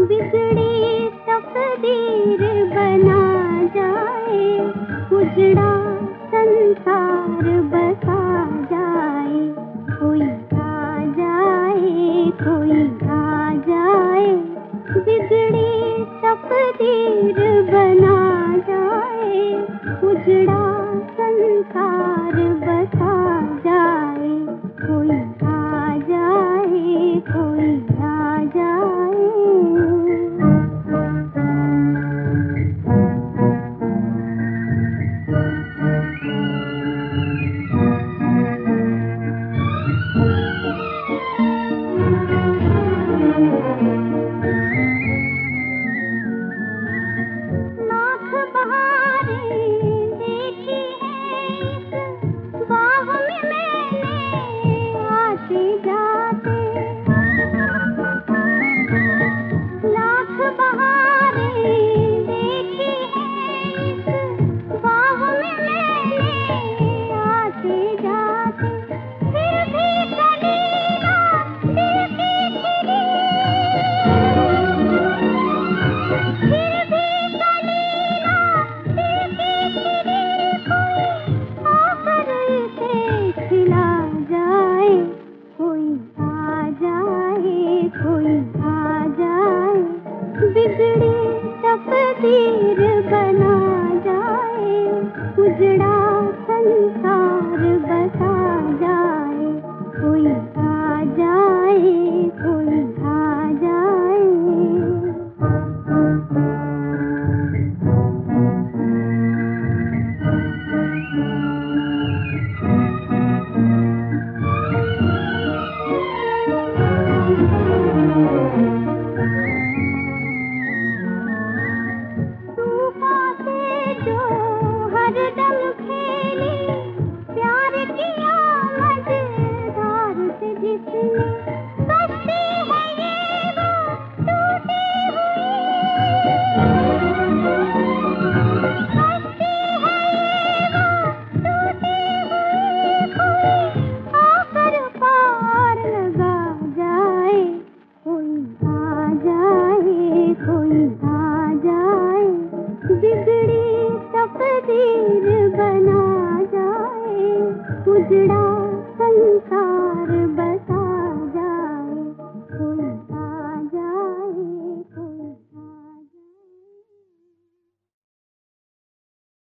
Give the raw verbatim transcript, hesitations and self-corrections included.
बिगड़ी तकदीर बना जाए, उजड़ा संसार बसा जाए, कोई आ जाए, कोई आ जाए, बिगड़ी तकदीर बना जाए, उजड़ा संसार बसा जाए, कोई आ जाए, कोई आ जाए। लाख बहारें देखी हैं इस बाग में मैंने आते जाते, लाख बहारें देखी हैं इस बाग में मैंने आते जाते, फिर भी कली ना दिल की खिली, फिर भी कली ना दिल की खिली, कोई आकर इसे खिला जाए, कोई आ जाए, कोई आ जाए, बिगड़ी तकदीर बना जाए, उजड़ा संसार बसा जाए, कोई आ जाए, कोई आ जाए। तूफान से जो हरदम खेली, प्यार किया मझधार से जिसने, कश्ती है ये वो टूटी हुई, कश्ती है ये वो टूटी हुई, कोई आकर पार लगा जाए, कोई आ जाए, कोई आ जाए, बिगड़ी तकदीर बना जाए, उजड़ा संसार